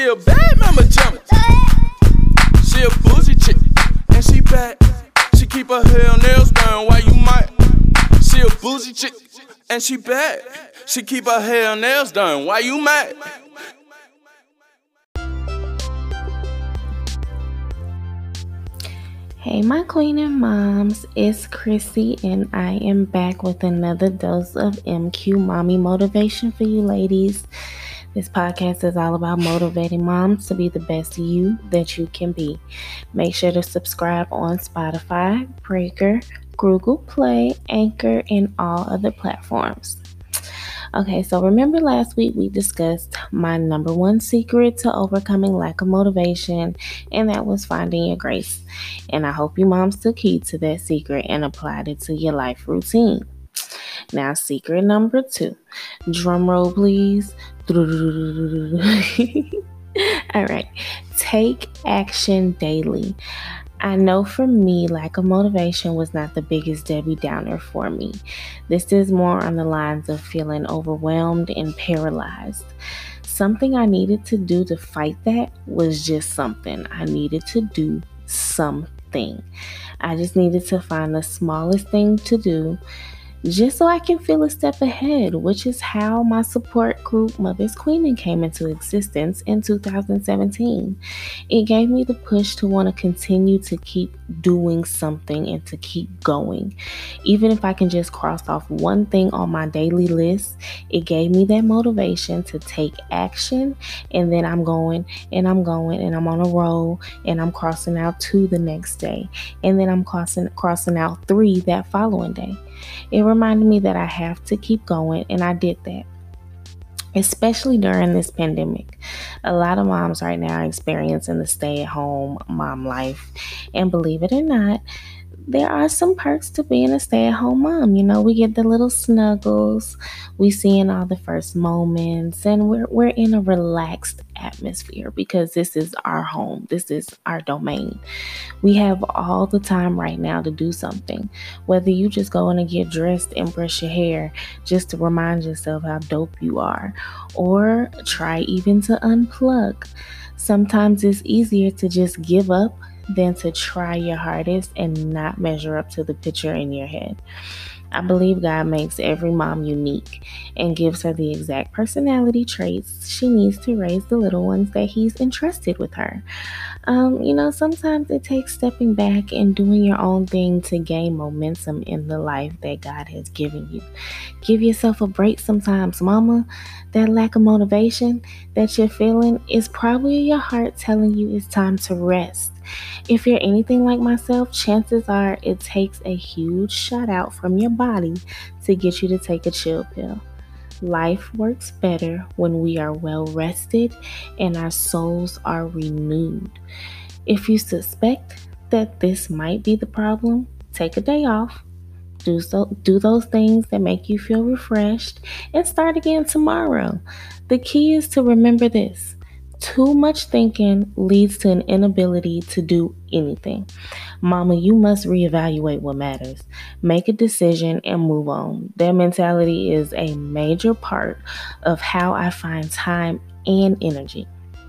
She a bad mama jumper. She a bougie chick, and she bad. She keep her hair and nails done while you might. She a bougie chick, and she bad. She keep her hair and nails done while you mad. Hey my queen and moms, it's Chrissy and I am back with another dose of MQ Mommy Motivation for you ladies. This podcast is all about motivating moms to be the best you that you can be. Make sure to subscribe on Spotify, Breaker, Google Play, Anchor, and all other platforms. Okay, so remember last week we discussed my number one secret to overcoming lack of motivation, and that was finding your grace. And I hope you moms took heed to that secret and applied it to your life routine. Now, secret number 2. Drum roll, please. All right. Take action daily. I know for me, lack of motivation was not the biggest Debbie Downer for me. This is more on the lines of feeling overwhelmed and paralyzed. Something I needed to do to fight that was just something. I needed to do something. I just needed to find the smallest thing to do just so I can feel a step ahead, which is how my support group Mother's Queening came into existence in 2017. It gave me the push to want to continue to keep doing something and to keep going. Even if I can just cross off one thing on my daily list, it gave me that motivation to take action, and then I'm going and I'm on a roll, and I'm crossing out 2 the next day, and then I'm crossing out 3 that following day. It reminded me that I have to keep going, and I did that. Especially during this pandemic. A lot of moms right now are experiencing the stay-at-home mom life. And believe it or not, there are some perks to being a stay-at-home mom. You know, we get the little snuggles, we seeing all the first moments, and we're in a relaxed atmosphere because this is our home. This is our domain. We have all the time right now to do something. Whether you just go in and get dressed and brush your hair just to remind yourself how dope you are, or try even to unplug. Sometimes it's easier to just give up than to try your hardest and not measure up to the picture in your head. I believe God makes every mom unique and gives her the exact personality traits she needs to raise the little ones that He's entrusted with her. Sometimes it takes stepping back and doing your own thing to gain momentum in the life that God has given you. Give yourself a break sometimes, mama. That lack of motivation that you're feeling is probably your heart telling you it's time to rest. If you're anything like myself, chances are it takes a huge shot out from your body to get you to take a chill pill. Life works better when we are well rested and our souls are renewed. If you suspect that this might be the problem, take a day off. Do those things that make you feel refreshed and start again tomorrow. The key is to remember this. Too much thinking leads to an inability to do anything. Mama, you must reevaluate what matters. Make a decision and move on. That mentality is a major part of how I find time and energy.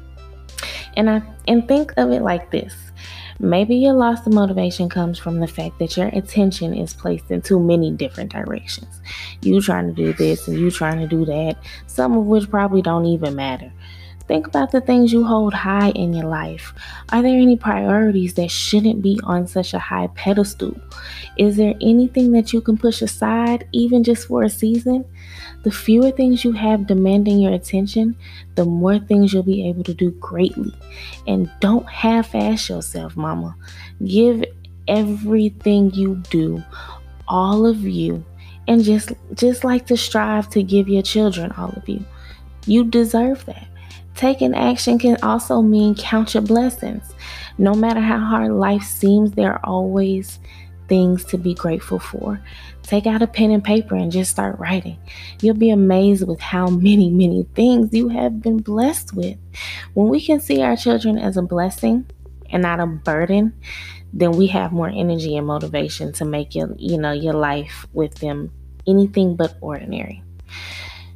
And think of it like this. Maybe your loss of motivation comes from the fact that your attention is placed in too many different directions. You trying to do this and you trying to do that, some of which probably don't even matter. Think about the things you hold high in your life. Are there any priorities that shouldn't be on such a high pedestal? Is there anything that you can push aside, even just for a season? The fewer things you have demanding your attention, the more things you'll be able to do greatly. And don't half-ass yourself, mama. Give everything you do, all of you, and just like to strive to give your children all of you. You deserve that. Taking action can also mean count your blessings. No matter how hard life seems, there are always things to be grateful for. Take out a pen and paper and just start writing. You'll be amazed with how many things you have been blessed with. When we can see our children as a blessing and not a burden, then we have more energy and motivation to make your life with them anything but ordinary.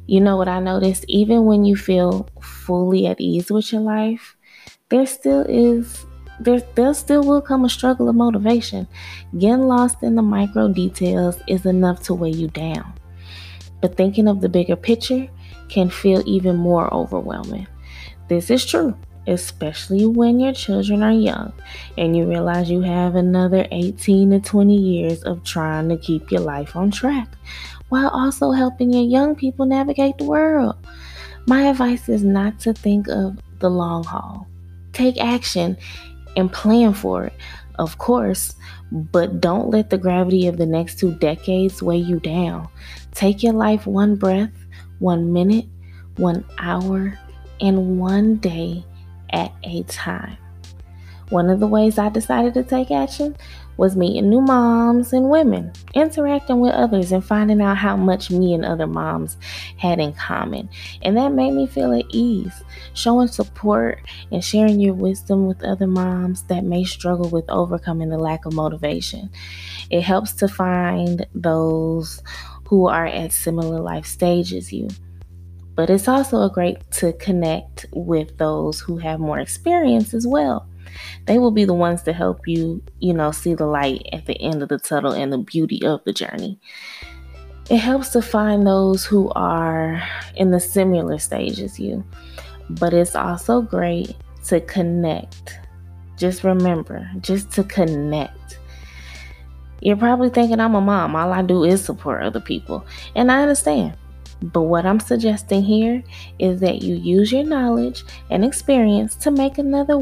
You know what I noticed? Even when you feel fully at ease with your life, there still is there still will come a struggle of motivation. Getting lost in the micro details is enough to weigh you down. But thinking of the bigger picture can feel even more overwhelming. This is true, especially when your children are young and you realize you have another 18 to 20 years of trying to keep your life on track while also helping your young people navigate the world. My advice is not to think of the long haul. Take action and plan for it, of course, but don't let the gravity of the next 2 decades weigh you down. Take your life one breath, 1 minute, 1 hour, and one day at a time. One of the ways I decided to take action was meeting new moms and women, interacting with others, and finding out how much me and other moms had in common. And that made me feel at ease. Showing support and sharing your wisdom with other moms that may struggle with overcoming the lack of motivation. It helps to find those who are at similar life stages you. But it's also a great to connect with those who have more experience as well. They will be the ones to help you, see the light at the end of the tunnel and the beauty of the journey. It helps to find those who are in the similar stage as you, but it's also great to connect. Just remember, just to connect. You're probably thinking, I'm a mom. All I do is support other people. And I understand. But what I'm suggesting here is that you use your knowledge and experience to make another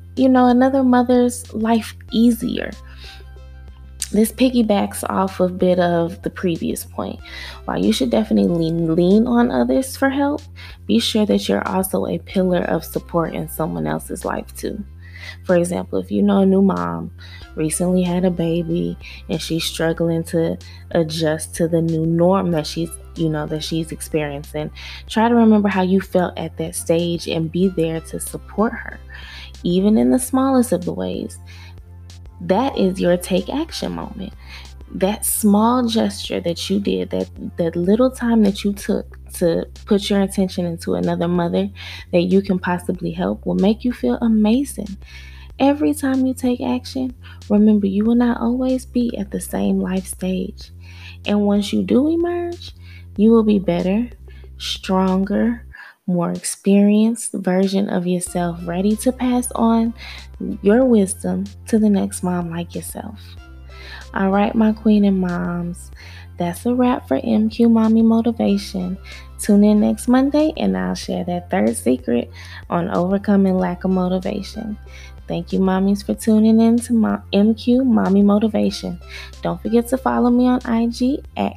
mother's life easier. This piggybacks off a bit of the previous point. While you should definitely lean on others for help, be sure that you're also a pillar of support in someone else's life too. For example, if you know a new mom recently had a baby and she's struggling to adjust to the new norm that she's experiencing, try to remember how you felt at that stage and be there to support her, even in the smallest of the ways. That is your take action moment. That small gesture that you did, that little time that you took to put your attention into another mother that you can possibly help will make you feel amazing. Every time you take action, remember you will not always be at the same life stage. And once you do emerge, you will be better, stronger, more experienced version of yourself, ready to pass on your wisdom to the next mom like yourself. All right, my queen and moms, that's a wrap for MQ Mommy Motivation. Tune in next Monday and I'll share that third secret on overcoming lack of motivation. Thank you, mommies, for tuning in to MQ Mommy Motivation. Don't forget to follow me on IG at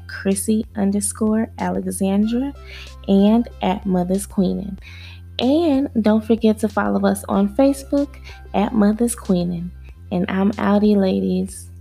Chrissy_Alexandra and at Mother's Queening. And don't forget to follow us on Facebook at Mother's Queening. And I'm outie, ladies.